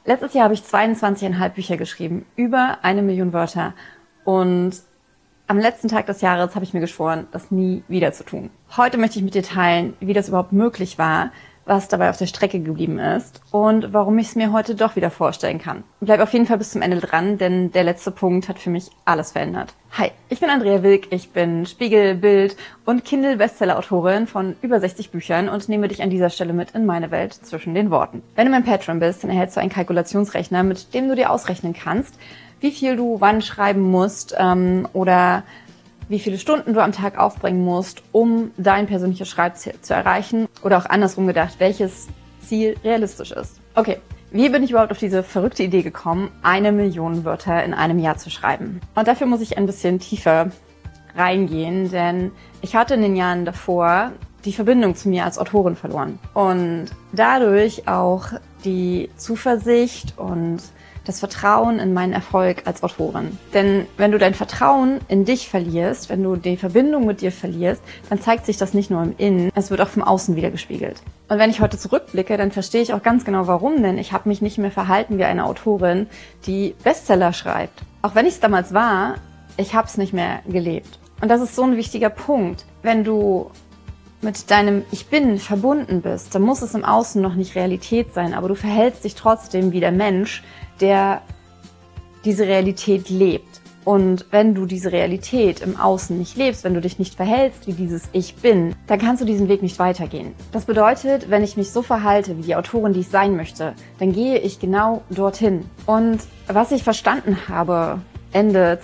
Letztes Jahr habe ich 22,5 Bücher geschrieben, über 1 Million Wörter. Und am letzten Tag des Jahres habe ich mir geschworen, das nie wieder zu tun. Heute möchte ich mit dir teilen, wie das überhaupt möglich war, was dabei auf der Strecke geblieben ist und warum ich es mir heute doch wieder vorstellen kann. Bleib auf jeden Fall bis zum Ende dran, denn der letzte Punkt hat für mich alles verändert. Hi, ich bin Andrea Wilk, ich bin Spiegel-, Bild- und Kindle-Bestseller-Autorin von über 60 Büchern und nehme dich an dieser Stelle mit in meine Welt zwischen den Worten. Wenn du mein Patreon bist, dann erhältst du einen Kalkulationsrechner, mit dem du dir ausrechnen kannst, wie viel du wann schreiben musst oder wie viele Stunden du am Tag aufbringen musst, um dein persönliches Schreibziel zu erreichen oder auch andersrum gedacht, welches Ziel realistisch ist. Okay, wie bin ich überhaupt auf diese verrückte Idee gekommen, 1 Million Wörter in einem Jahr zu schreiben? Und dafür muss ich ein bisschen tiefer reingehen, denn ich hatte in den Jahren davor die Verbindung zu mir als Autorin verloren und dadurch auch die Zuversicht und das Vertrauen in meinen Erfolg als Autorin. Denn wenn du dein Vertrauen in dich verlierst, wenn du die Verbindung mit dir verlierst, dann zeigt sich das nicht nur im Innen, es wird auch vom Außen wieder gespiegelt. Und wenn ich heute zurückblicke, dann verstehe ich auch ganz genau warum, denn ich habe mich nicht mehr verhalten wie eine Autorin, die Bestseller schreibt. Auch wenn ich es damals war, ich habe es nicht mehr gelebt. Und das ist so ein wichtiger Punkt. Wenn du mit deinem Ich Bin verbunden bist, dann muss es im Außen noch nicht Realität sein, aber du verhältst dich trotzdem wie der Mensch, der diese Realität lebt. Und wenn du diese Realität im Außen nicht lebst, wenn du dich nicht verhältst wie dieses Ich Bin, dann kannst du diesen Weg nicht weitergehen. Das bedeutet, wenn ich mich so verhalte wie die Autorin, die ich sein möchte, dann gehe ich genau dorthin. Und was ich verstanden habe Ende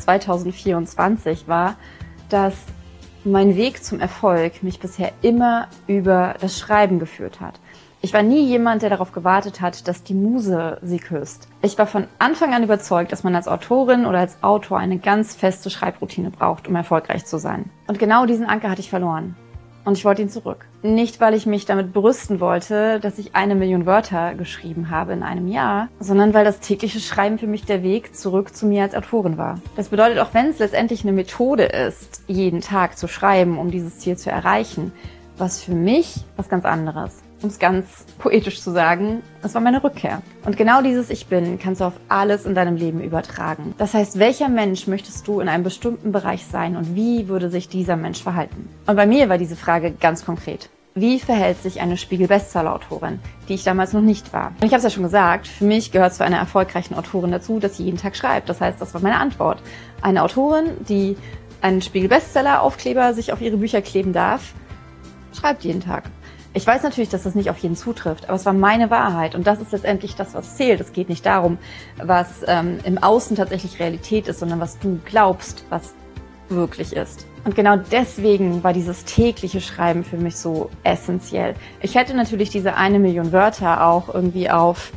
2024 war, dass mein Weg zum Erfolg mich bisher immer über das Schreiben geführt hat. Ich war nie jemand, der darauf gewartet hat, dass die Muse sie küsst. Ich war von Anfang an überzeugt, dass man als Autorin oder als Autor eine ganz feste Schreibroutine braucht, um erfolgreich zu sein. Und genau diesen Anker hatte ich verloren. Und ich wollte ihn zurück. Nicht, weil ich mich damit brüsten wollte, dass ich 1 Million Wörter geschrieben habe in einem Jahr, sondern weil das tägliche Schreiben für mich der Weg zurück zu mir als Autorin war. Das bedeutet, auch wenn es letztendlich eine Methode ist, jeden Tag zu schreiben, um dieses Ziel zu erreichen, was für mich was ganz anderes. Um es ganz poetisch zu sagen, es war meine Rückkehr. Und genau dieses Ich Bin kannst du auf alles in deinem Leben übertragen. Das heißt, welcher Mensch möchtest du in einem bestimmten Bereich sein und wie würde sich dieser Mensch verhalten? Und bei mir war diese Frage ganz konkret. Wie verhält sich eine Spiegel-Bestseller-Autorin, die ich damals noch nicht war? Und ich habe es ja schon gesagt, für mich gehört zu einer erfolgreichen Autorin dazu, dass sie jeden Tag schreibt. Das heißt, das war meine Antwort. Eine Autorin, die einen Spiegel-Bestseller-Aufkleber sich auf ihre Bücher kleben darf, schreibt jeden Tag. Ich weiß natürlich, dass das nicht auf jeden zutrifft, aber es war meine Wahrheit und das ist letztendlich das, was zählt. Es geht nicht darum, was im Außen tatsächlich Realität ist, sondern was du glaubst, was wirklich ist. Und genau deswegen war dieses tägliche Schreiben für mich so essentiell. Ich hätte natürlich diese 1 Million Wörter auch irgendwie auf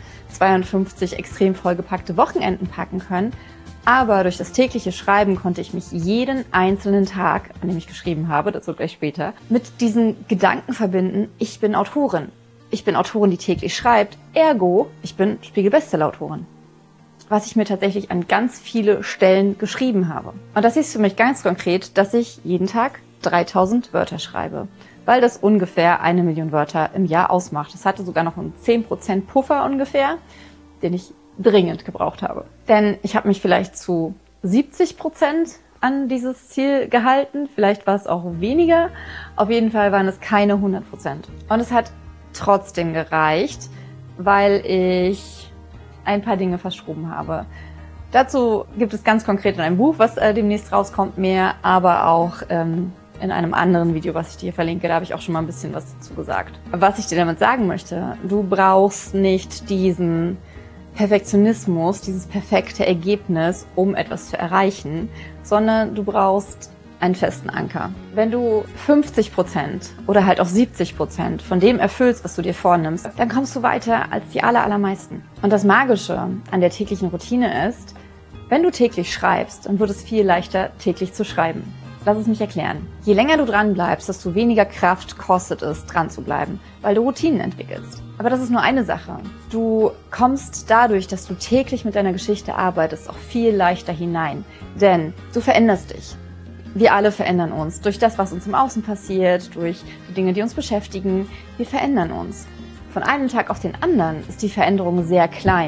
52 extrem vollgepackte Wochenenden packen können. Aber durch das tägliche Schreiben konnte ich mich jeden einzelnen Tag, an dem ich geschrieben habe, dazu gleich später, mit diesen Gedanken verbinden, ich bin Autorin. Ich bin Autorin, die täglich schreibt, ergo, ich bin Spiegel-Bestseller-Autorin. Was ich mir tatsächlich an ganz viele Stellen geschrieben habe. Und das ist für mich ganz konkret, dass ich jeden Tag 3000 Wörter schreibe, weil das ungefähr 1 Million Wörter im Jahr ausmacht. Das hatte sogar noch einen 10% Puffer ungefähr, den ich dringend gebraucht habe. Denn ich habe mich vielleicht zu 70% an dieses Ziel gehalten. Vielleicht war es auch weniger. Auf jeden Fall waren es keine 100%. Und es hat trotzdem gereicht, weil ich ein paar Dinge verschoben habe. Dazu gibt es ganz konkret in einem Buch, was demnächst rauskommt, mehr, aber auch in einem anderen Video, was ich dir verlinke, da habe ich auch schon mal ein bisschen was dazu gesagt. Was ich dir damit sagen möchte, du brauchst nicht diesen Perfektionismus, dieses perfekte Ergebnis, um etwas zu erreichen, sondern du brauchst einen festen Anker. Wenn du 50% oder halt auch 70% von dem erfüllst, was du dir vornimmst, dann kommst du weiter als die allermeisten. Und das Magische an der täglichen Routine ist, wenn du täglich schreibst, dann wird es viel leichter, täglich zu schreiben. Lass es mich erklären. Je länger du dran bleibst, desto weniger Kraft kostet es, dran zu bleiben, weil du Routinen entwickelst. Aber das ist nur eine Sache. Du kommst dadurch, dass du täglich mit deiner Geschichte arbeitest, auch viel leichter hinein. Denn du veränderst dich. Wir alle verändern uns. Durch das, was uns im Außen passiert, durch die Dinge, die uns beschäftigen. Wir verändern uns. Von einem Tag auf den anderen ist die Veränderung sehr klein.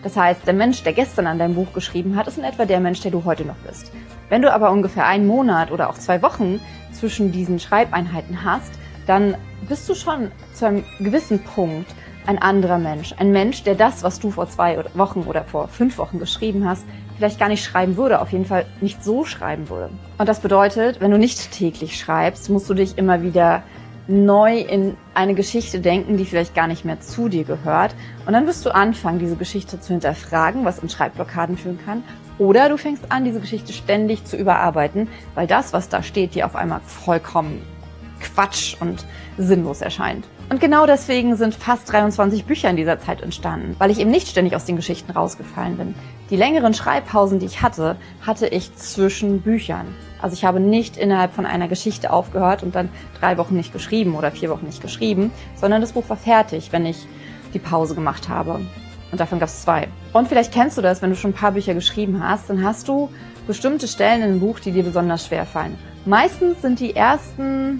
Das heißt, der Mensch, der gestern an deinem Buch geschrieben hat, ist in etwa der Mensch, der du heute noch bist. Wenn du aber ungefähr einen Monat oder auch 2 Wochen zwischen diesen Schreibeinheiten hast, dann bist du schon zu einem gewissen Punkt ein anderer Mensch. Ein Mensch, der das, was du vor 2 Wochen oder vor 5 Wochen geschrieben hast, vielleicht gar nicht schreiben würde, auf jeden Fall nicht so schreiben würde. Und das bedeutet, wenn du nicht täglich schreibst, musst du dich immer wieder neu in eine Geschichte denken, die vielleicht gar nicht mehr zu dir gehört. Und dann wirst du anfangen, diese Geschichte zu hinterfragen, was in Schreibblockaden führen kann. Oder du fängst an, diese Geschichte ständig zu überarbeiten, weil das, was da steht, dir auf einmal vollkommen Quatsch und sinnlos erscheint. Und genau deswegen sind fast 23 Bücher in dieser Zeit entstanden, weil ich eben nicht ständig aus den Geschichten rausgefallen bin. Die längeren Schreibpausen, die ich hatte, hatte ich zwischen Büchern. Also ich habe nicht innerhalb von einer Geschichte aufgehört und dann 3 Wochen nicht geschrieben oder 4 Wochen nicht geschrieben, sondern das Buch war fertig, wenn ich die Pause gemacht habe. Und davon gab es 2. Und vielleicht kennst du das, wenn du schon ein paar Bücher geschrieben hast, dann hast du bestimmte Stellen in einem Buch, die dir besonders schwer fallen. Meistens sind die ersten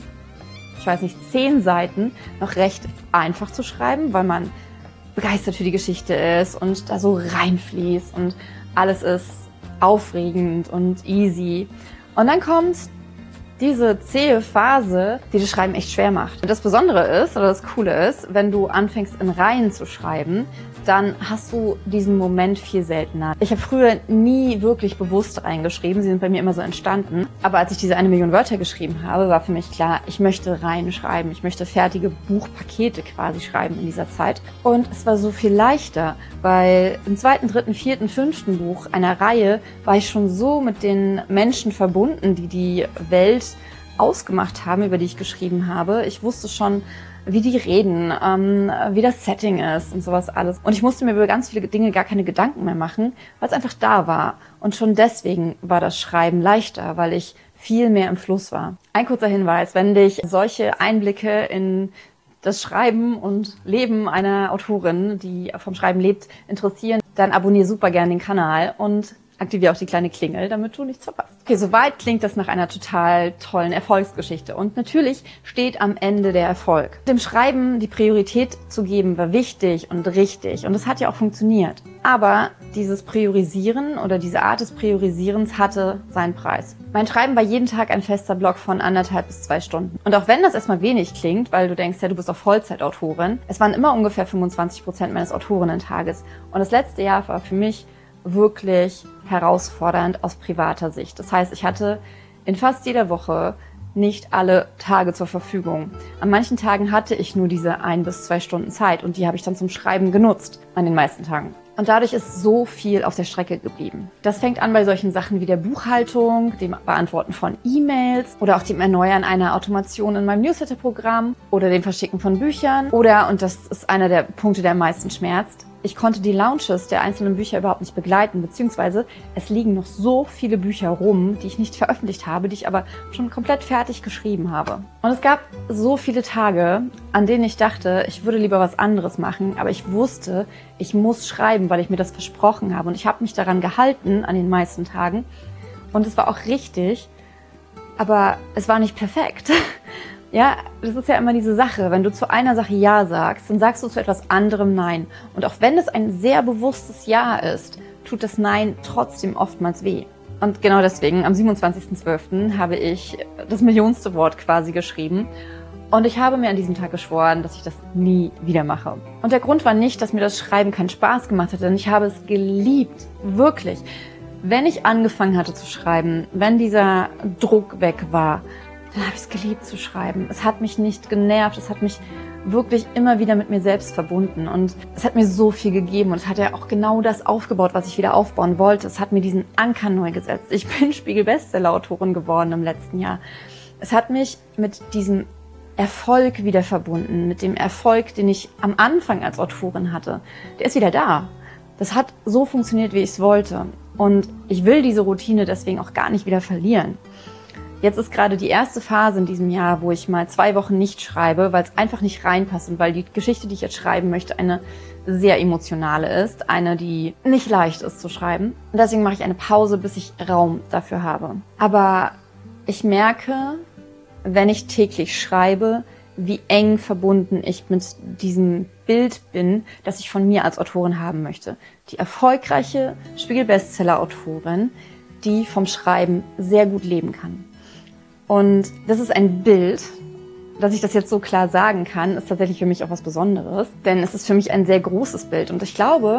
10 Seiten noch recht einfach zu schreiben, weil man begeistert für die Geschichte ist und da so reinfließt und alles ist aufregend und easy. Und dann kommt diese zähe Phase, die das Schreiben echt schwer macht. Und das Besondere ist, oder das Coole ist, wenn du anfängst in Reihen zu schreiben, dann hast du diesen Moment viel seltener. Ich habe früher nie wirklich bewusst reingeschrieben, sie sind bei mir immer so entstanden. Aber als ich diese 1 Million Wörter geschrieben habe, war für mich klar, ich möchte reinschreiben, ich möchte fertige Buchpakete quasi schreiben in dieser Zeit. Und es war so viel leichter, weil im 2., 3., 4., 5. Buch einer Reihe war ich schon so mit den Menschen verbunden, die die Welt ausgemacht haben, über die ich geschrieben habe. Ich wusste schon, wie die reden, wie das Setting ist und sowas alles. Und ich musste mir über ganz viele Dinge gar keine Gedanken mehr machen, weil es einfach da war. Und schon deswegen war das Schreiben leichter, weil ich viel mehr im Fluss war. Ein kurzer Hinweis, wenn dich solche Einblicke in das Schreiben und Leben einer Autorin, die vom Schreiben lebt, interessieren, dann abonniere super gerne den Kanal und aktiviere auch die kleine Klingel, damit du nichts verpasst. Okay, soweit klingt das nach einer total tollen Erfolgsgeschichte. Und natürlich steht am Ende der Erfolg. Dem Schreiben die Priorität zu geben, war wichtig und richtig. Und es hat ja auch funktioniert. Aber dieses Priorisieren oder diese Art des Priorisierens hatte seinen Preis. Mein Schreiben war jeden Tag ein fester Block von 1,5 bis 2 Stunden. Und auch wenn das erstmal wenig klingt, weil du denkst, ja, du bist doch Vollzeitautorin, es waren immer ungefähr 25% meines Autorinnentages. Und das letzte Jahr war für mich wirklich herausfordernd aus privater Sicht. Das heißt, ich hatte in fast jeder Woche nicht alle Tage zur Verfügung. An manchen Tagen hatte ich nur diese 1 bis 2 Stunden Zeit und die habe ich dann zum Schreiben genutzt, an den meisten Tagen. Und dadurch ist so viel auf der Strecke geblieben. Das fängt an bei solchen Sachen wie der Buchhaltung, dem Beantworten von E-Mails oder auch dem Erneuern einer Automation in meinem Newsletter-Programm oder dem Verschicken von Büchern. Oder, und das ist einer der Punkte, der am meisten schmerzt, ich konnte die Launches der einzelnen Bücher überhaupt nicht begleiten, beziehungsweise es liegen noch so viele Bücher rum, die ich nicht veröffentlicht habe, die ich aber schon komplett fertig geschrieben habe. Und es gab so viele Tage, an denen ich dachte, ich würde lieber was anderes machen, aber ich wusste, ich muss schreiben, weil ich mir das versprochen habe. Und ich habe mich daran gehalten an den meisten Tagen. Und es war auch richtig, aber es war nicht perfekt. Ja, das ist ja immer diese Sache. Wenn du zu einer Sache Ja sagst, dann sagst du zu etwas anderem Nein. Und auch wenn es ein sehr bewusstes Ja ist, tut das Nein trotzdem oftmals weh. Und genau deswegen, am 27.12. habe ich das millionste Wort quasi geschrieben. Und ich habe mir an diesem Tag geschworen, dass ich das nie wieder mache. Und der Grund war nicht, dass mir das Schreiben keinen Spaß gemacht hat, denn ich habe es geliebt. Wirklich. Wenn ich angefangen hatte zu schreiben, wenn dieser Druck weg war, dann habe ich es geliebt zu schreiben. Es hat mich nicht genervt, es hat mich wirklich immer wieder mit mir selbst verbunden und es hat mir so viel gegeben und es hat ja auch genau das aufgebaut, was ich wieder aufbauen wollte. Es hat mir diesen Anker neu gesetzt. Ich bin Spiegel-Bestseller-Autorin geworden im letzten Jahr. Es hat mich mit diesem Erfolg wieder verbunden, mit dem Erfolg, den ich am Anfang als Autorin hatte. Der ist wieder da. Das hat so funktioniert, wie ich es wollte. Und ich will diese Routine deswegen auch gar nicht wieder verlieren. Jetzt ist gerade die erste Phase in diesem Jahr, wo ich mal 2 Wochen nicht schreibe, weil es einfach nicht reinpasst und weil die Geschichte, die ich jetzt schreiben möchte, eine sehr emotionale ist, eine, die nicht leicht ist zu schreiben. Und deswegen mache ich eine Pause, bis ich Raum dafür habe. Aber ich merke, wenn ich täglich schreibe, wie eng verbunden ich mit diesem Bild bin, das ich von mir als Autorin haben möchte. die erfolgreiche Spiegel-Bestseller-Autorin, die vom Schreiben sehr gut leben kann. Und das ist ein Bild, dass ich das jetzt so klar sagen kann, ist tatsächlich für mich auch was Besonderes, denn es ist für mich ein sehr großes Bild. Und ich glaube,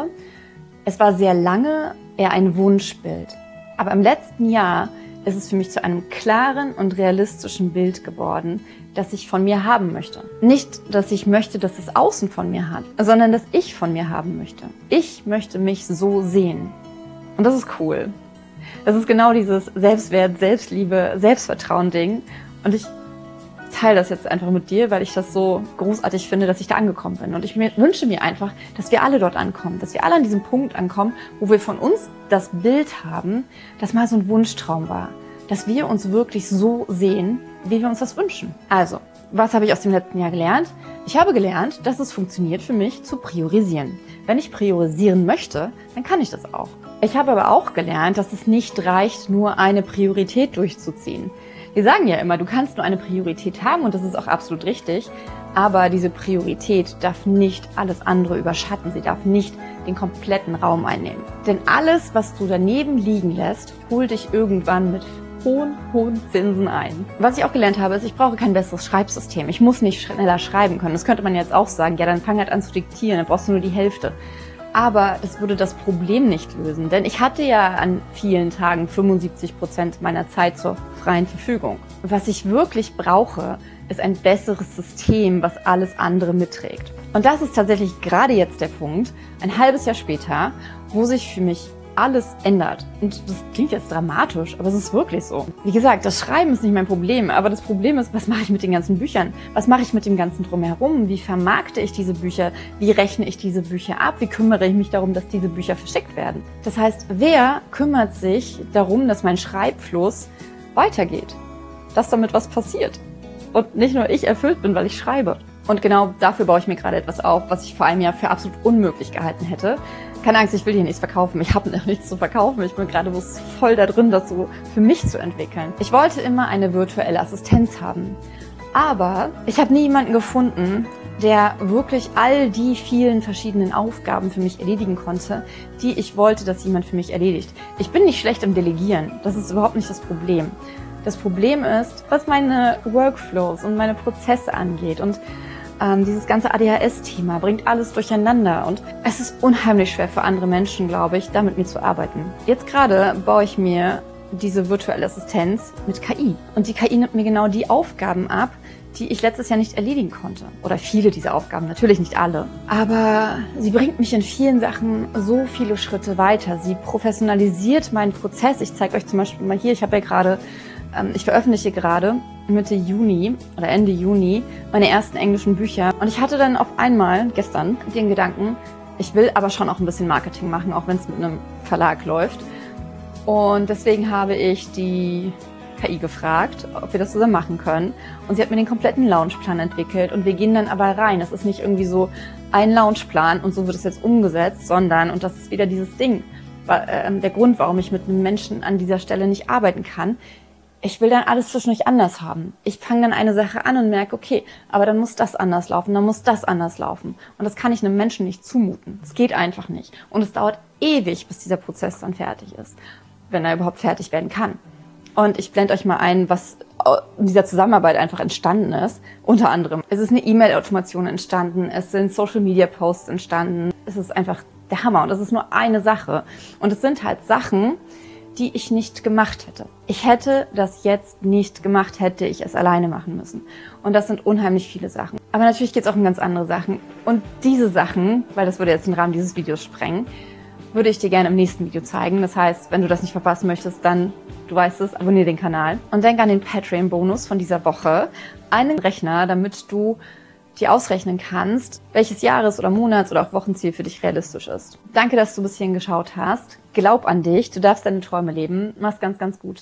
es war sehr lange eher ein Wunschbild. Aber im letzten Jahr ist es für mich zu einem klaren und realistischen Bild geworden, das ich von mir haben möchte. Nicht, dass ich möchte, dass es Außen von mir hat, sondern dass ich von mir haben möchte. Ich möchte mich so sehen. Und das ist cool. Das ist genau dieses Selbstwert, Selbstliebe, Selbstvertrauen-Ding. Und ich teile das jetzt einfach mit dir, weil ich das so großartig finde, dass ich da angekommen bin. Und ich wünsche mir einfach, dass wir alle dort ankommen, dass wir alle an diesem Punkt ankommen, wo wir von uns das Bild haben, das mal so ein Wunschtraum war. Dass wir uns wirklich so sehen, wie wir uns das wünschen. Also, was habe ich aus dem letzten Jahr gelernt? Ich habe gelernt, dass es funktioniert für mich zu priorisieren. Wenn ich priorisieren möchte, dann kann ich das auch. Ich habe aber auch gelernt, dass es nicht reicht, nur eine Priorität durchzuziehen. Wir sagen ja immer, du kannst nur eine Priorität haben und das ist auch absolut richtig, aber diese Priorität darf nicht alles andere überschatten, sie darf nicht den kompletten Raum einnehmen. Denn alles, was du daneben liegen lässt, holt dich irgendwann mit hohen Zinsen ein. Was ich auch gelernt habe, ist, ich brauche kein besseres Schreibsystem. Ich muss nicht schneller schreiben können. Das könnte man jetzt auch sagen, ja, dann fang halt an zu diktieren, dann brauchst du nur die Hälfte. Aber es würde das Problem nicht lösen, denn ich hatte ja an vielen Tagen 75% meiner Zeit zur freien Verfügung. Was ich wirklich brauche, ist ein besseres System, was alles andere mitträgt. Und das ist tatsächlich gerade jetzt der Punkt, ein halbes Jahr später, wo sich für mich alles ändert. Und das klingt jetzt dramatisch, aber es ist wirklich so. Wie gesagt, das Schreiben ist nicht mein Problem, aber das Problem ist, was mache ich mit den ganzen Büchern? Was mache ich mit dem ganzen Drumherum? Wie vermarkte ich diese Bücher? Wie rechne ich diese Bücher ab? Wie kümmere ich mich darum, dass diese Bücher verschickt werden? Das heißt, wer kümmert sich darum, dass mein Schreibfluss weitergeht? Dass damit was passiert? Und nicht nur ich erfüllt bin, weil ich schreibe. Und genau dafür baue ich mir gerade etwas auf, was ich vor einem Jahr für absolut unmöglich gehalten hätte. Keine Angst, ich will hier nichts verkaufen. Ich habe noch nichts zu verkaufen. Ich bin gerade voll da drin, das so für mich zu entwickeln. Ich wollte immer eine virtuelle Assistenz haben. Aber ich habe nie jemanden gefunden, der wirklich all die vielen verschiedenen Aufgaben für mich erledigen konnte, die ich wollte, dass jemand für mich erledigt. Ich bin nicht schlecht im Delegieren. Das ist überhaupt nicht das Problem. Das Problem ist, was meine Workflows und meine Prozesse angeht. Und dieses ganze ADHS-Thema bringt alles durcheinander und es ist unheimlich schwer für andere Menschen, glaube ich, da mit mir zu arbeiten. Jetzt gerade baue ich mir diese virtuelle Assistenz mit KI und die KI nimmt mir genau die Aufgaben ab, die ich letztes Jahr nicht erledigen konnte. Oder viele dieser Aufgaben, natürlich nicht alle. Aber sie bringt mich in vielen Sachen so viele Schritte weiter. Sie professionalisiert meinen Prozess. Ich zeige euch zum Beispiel mal hier, ich veröffentliche gerade Mitte Juni oder Ende Juni meine ersten englischen Bücher. Und ich hatte dann auf einmal gestern den Gedanken, ich will aber schon auch ein bisschen Marketing machen, auch wenn es mit einem Verlag läuft. Und deswegen habe ich die KI gefragt, ob wir das zusammen machen können. Und sie hat mir den kompletten Launchplan entwickelt und wir gehen dann aber rein. Das ist nicht irgendwie so ein Launchplan und so wird es jetzt umgesetzt, sondern, und das ist wieder dieses Ding, der Grund, warum ich mit einem Menschen an dieser Stelle nicht arbeiten kann, ich will dann alles zwischendurch anders haben. Ich fange dann eine Sache an und merke, okay, aber dann muss das anders laufen, dann muss das anders laufen. Und das kann ich einem Menschen nicht zumuten. Das geht einfach nicht. Und es dauert ewig, bis dieser Prozess dann fertig ist, wenn er überhaupt fertig werden kann. Und ich blende euch mal ein, was in dieser Zusammenarbeit einfach entstanden ist. Unter anderem, es ist eine E-Mail-Automation entstanden, es sind Social-Media-Posts entstanden. Es ist einfach der Hammer und das ist nur eine Sache. Und es sind halt Sachen, die ich nicht gemacht hätte. Ich hätte das jetzt nicht gemacht, hätte ich es alleine machen müssen. Und das sind unheimlich viele Sachen. Aber natürlich geht es auch um ganz andere Sachen. Und diese Sachen, weil das würde jetzt den Rahmen dieses Videos sprengen, würde ich dir gerne im nächsten Video zeigen. Das heißt, wenn du das nicht verpassen möchtest, dann, du weißt es, abonniere den Kanal. Und denk an den Patreon-Bonus von dieser Woche. Einen Rechner, damit du dir ausrechnen kannst, welches Jahres- oder Monats- oder auch Wochenziel für dich realistisch ist. Danke, dass du bis hierhin geschaut hast. Glaub an dich, du darfst deine Träume leben. Mach's ganz, ganz gut.